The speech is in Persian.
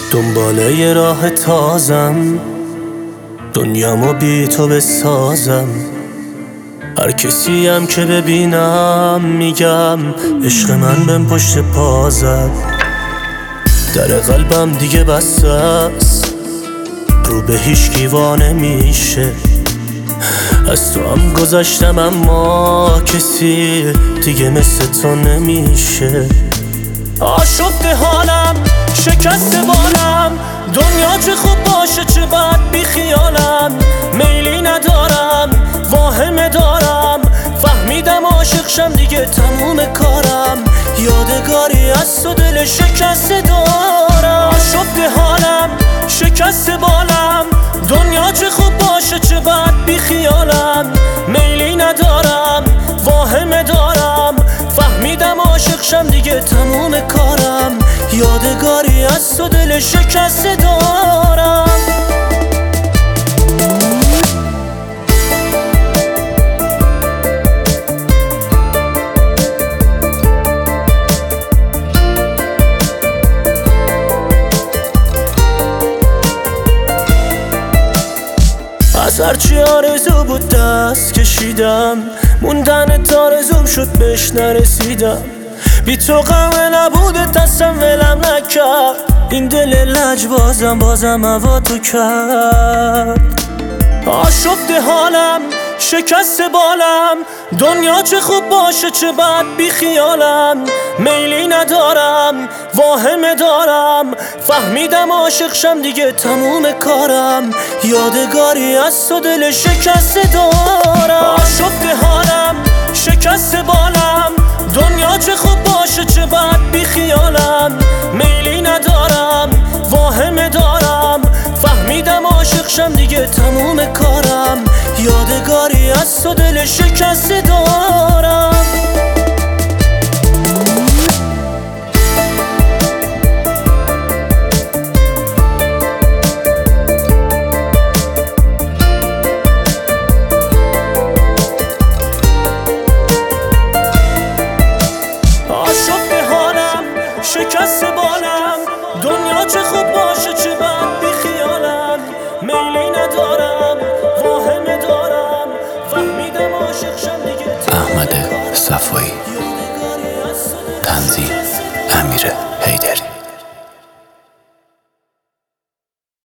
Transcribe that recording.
دنباله یه راه تازم، دنیامو بی تو بسازم. هر کسی هم که ببینم میگم عشق من بهم پشت پا زد. در قلبم دیگه بسته است، رو به هیچ کی نمیشه. از تو هم گذشتم اما کسی دیگه مثل تو نمیشه. آشفته حالم، شکست بالم، دنیا چه خوب باشه چه بد بی خیالم. میلی ندارم، واهمه دارم، فهمیدم عاشق شم دیگه تموم کارم. یادگاری از تو دل شکست دارم. آشفته حالم، شکست بالم، دنیا چه خوب باشه چه بد بی خیالم. میلی ندارم، واهمه دارم، فهمیدم عاشق شم دیگه تموم کارم. یادگاری از تو دل شکست دارم. از هرچی آرزو بود دست کشیدم، موندن آرزوم شد بهش نرسیدم. بی تو غم نبوده دستم ولم نکرد، این دل لجبازم بازم هوا تو کرد. آشفته حالم، شکست بالم، دنیا چه خوب باشه چه بد بی خیالم. میلی ندارم، واهمه دارم، فهمیدم عاشق شم دیگه تموم کارم. یادگاری از تو دل شکست دارم. آشفته حالم، شکست بالم، دنیا چه خوب باشه چه بد بی خیالم. میلی ندارم، واهمه دارم، فهمیدم عاشق شم دیگه تموم کارم. یادگاری از تو دل شکست دارم. آشفته حالم، شکست بالم، دنیا چه خوب باشه چه بد بی خیالم. میلی ندارم، واهمه دارم، فهمیدم عاشق شم دیگه. احمد صفایی، تنظیم امیر حیدری.